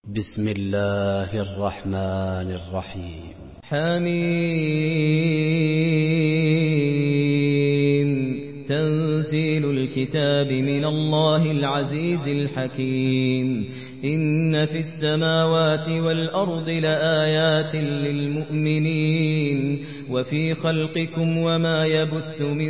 بسم الله الرحمن الرحيم. حميم. تنزيل الكتاب من الله العزيز الحكيم. إن في السماوات والأرض لآيات للمؤمنين وفي خلقكم وما يبث من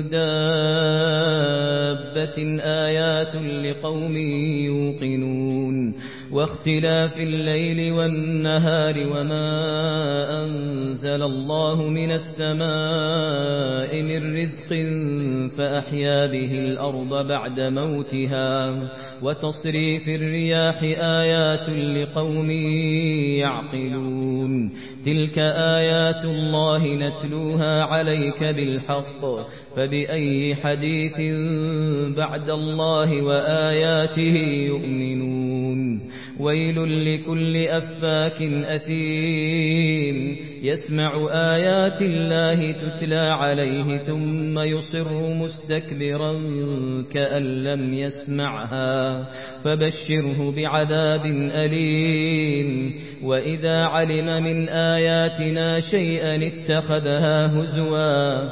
دابة آيات لقوم يوقنون واختلاف الليل والنهار وما أنزل الله من السماء من رزق فأحيا به الأرض بعد موتها وتصريف الرياح آيات لقوم يعقلون تلك آيات الله نتلوها عليك بالحق فبأي حديث بعد الله وآياته يؤمنون ويل لكل أفاك أثيم يسمع آيات الله تتلى عليه ثم يصر مستكبرا كأن لم يسمعها فبشره بعذاب أليم وإذا علم من آياتنا شيئا اتخذها هزوا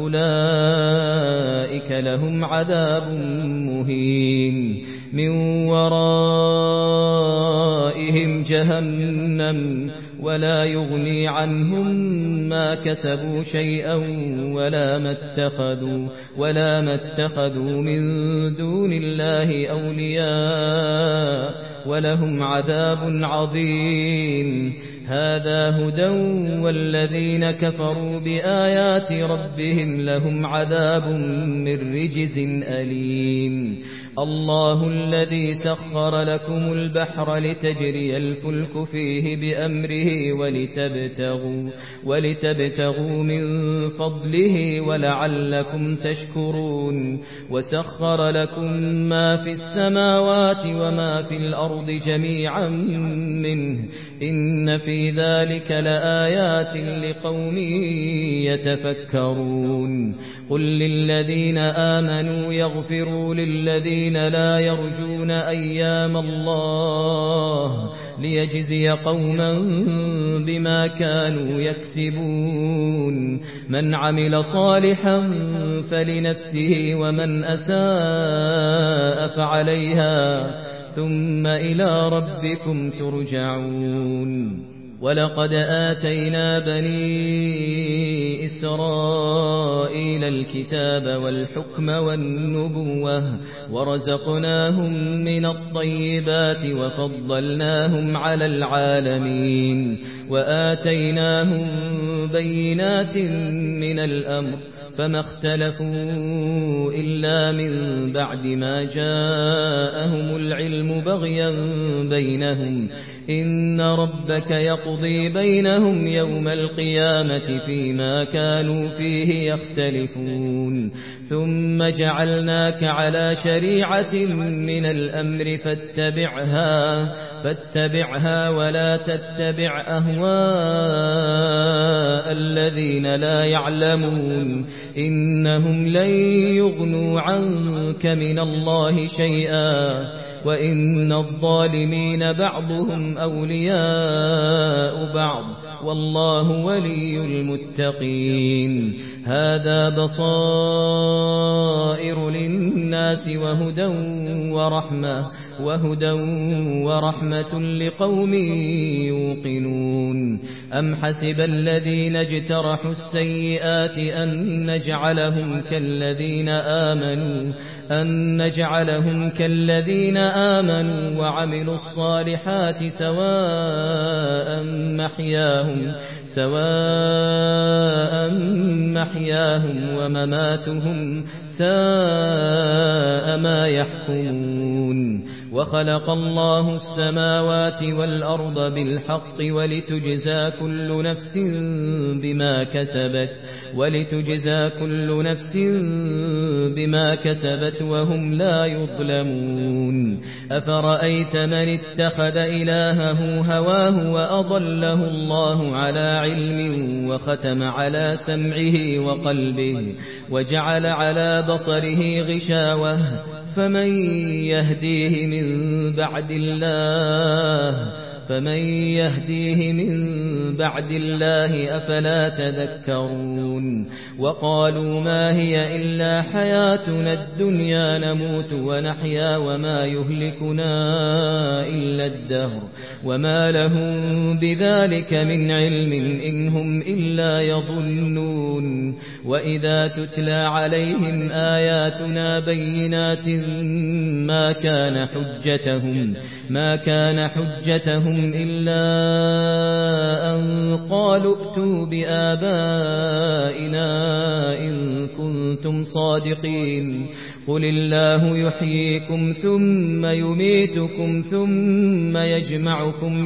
أولئك لهم عذاب مهين من ورائهم جهنم ولا يغني عنهم ما كسبوا شيئا ولا ما اتخذوا من دون الله أولياء ولهم عذاب عظيم هذا هدى والذين كفروا بآيات ربهم لهم عذاب من رجز أليم الله الذي سخر لكم البحر لتجري الفلك فيه بأمره ولتبتغوا من فضله ولعلكم تشكرون وسخر لكم ما في السماوات وما في الأرض جميعا منه إن في ذلك لآيات لقوم يتفكرون قل للذين آمنوا يغفروا للذين لا يرجون أيام الله ليجزي قوما بما كانوا يكسبون من عمل صالحا فلنفسه ومن أساء فعليها ثم إلى ربكم ترجعون ولقد آتينا بني إسرائيل الكتاب والحكم والنبوة ورزقناهم من الطيبات وفضلناهم على العالمين وآتيناهم بينات من الأمر فما اختلفوا إلا من بعد ما جاءهم العلم بغيا بينهم إن ربك يقضي بينهم يوم القيامة فيما كانوا فيه يختلفون ثم جعلناك على شريعة من الأمر فاتبعها ولا تتبع أهواء الذين لا يعلمون إنهم لن يغنوا عنك من الله شيئا وإن الظالمين بعضهم أولياء بعض والله ولي المتقين هذا بصائر للناس وهدى ورحمة لقوم يوقنون أم حسب الذين اجترحوا السيئات أن نجعلهم كالذين آمنوا وعملوا الصالحات سواء محياهم ومماتهم ساء ما يحكمون وخلق الله السماوات والأرض بالحق ولتجزى كل نفس بما كسبت وهم لا يظلمون أفرأيت من اتخذ إلهه هواه وأضله الله على علم وختم على سمعه وقلبه وجعل على بصره غشاوة فمن يهديه من بعد الله أفلا تذكرون وقالوا ما هي إلا حياتنا الدنيا نموت ونحيا وما يهلكنا إلا الدهر وما لهم بذلك من علم إن هم إلا يظنون وإذا تتلى عليهم آياتنا بينات ما كان حجتهم إلا أن قالوا ائتوا بآبائنا إن كنتم صادقين قل الله يحييكم ثم يميتكم ثم يجمعكم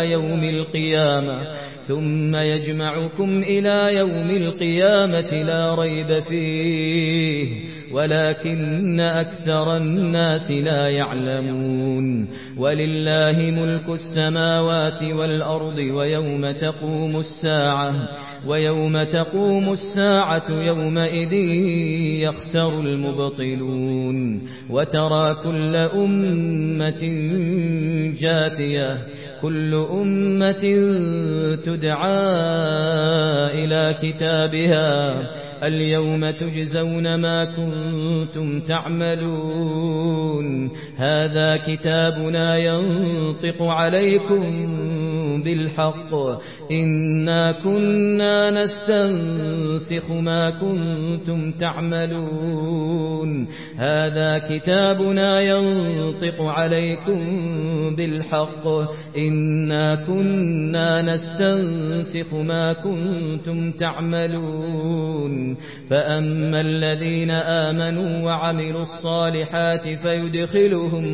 إلى يوم القيامة لا ريب فيه ولكن أكثر الناس لا يعلمون ولله ملك السماوات والأرض ويوم تقوم الساعة يومئذ يخسر المبطلون وترى كل أمة جاثية كل أمة تدعى إلى كتابها اليوم تجزون ما كنتم تعملون هذا كتابنا ينطق عليكم بالحق إنا كنا نستنسخ ما كنتم تعملون هذا كتابنا ينطق عليكم بالحق إنا كنا نستنسخ ما كنتم تعملون فأما الذين آمنوا وعملوا الصالحات فيدخلهم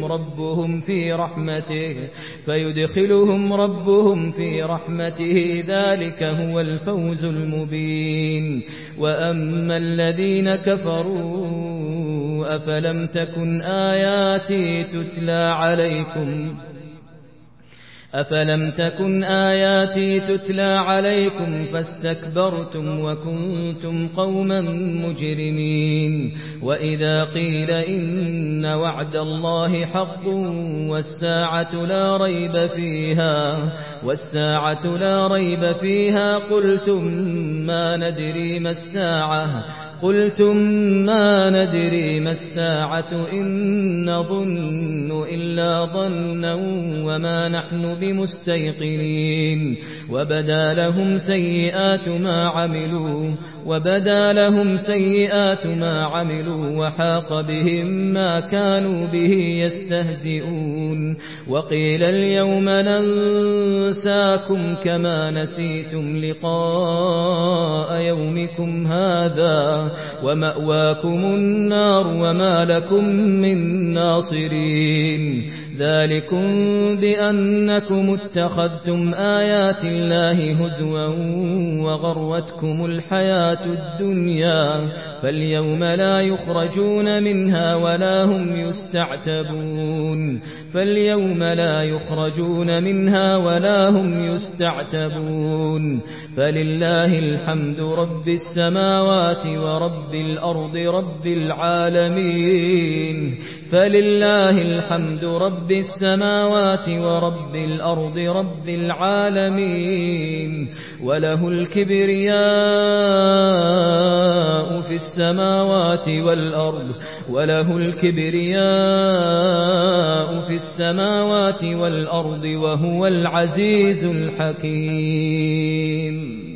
ربهم في رحمته ذلك هو الفوز المبين وأما الذين كفروا أفلم تكن آياتي تتلى عليكم فاستكبرتم وكنتم قوما مجرمين وإذا قيل إن وعد الله حق والساعة لا ريب فيها قلتم ما ندري ما الساعة إن نظن إلا ظنا وما نحن بمستيقنين وبدا لهم سيئات ما عملوا وحاق بهم ما كانوا به يستهزئون وقيل اليوم ننساكم كما نسيتم لقاء يومكم هذا ومأواكم النار وما لكم من ناصرين ذلكم بأنكم اتخذتم آيات الله هزوا وغرتكم الحياة الدنيا فاليوم لا يخرجون منها ولا هم يستعتبون فلله الحمد رب السماوات ورب الأرض رب العالمين وله الكبرياء في السماوات والأرض وهو العزيز الحكيم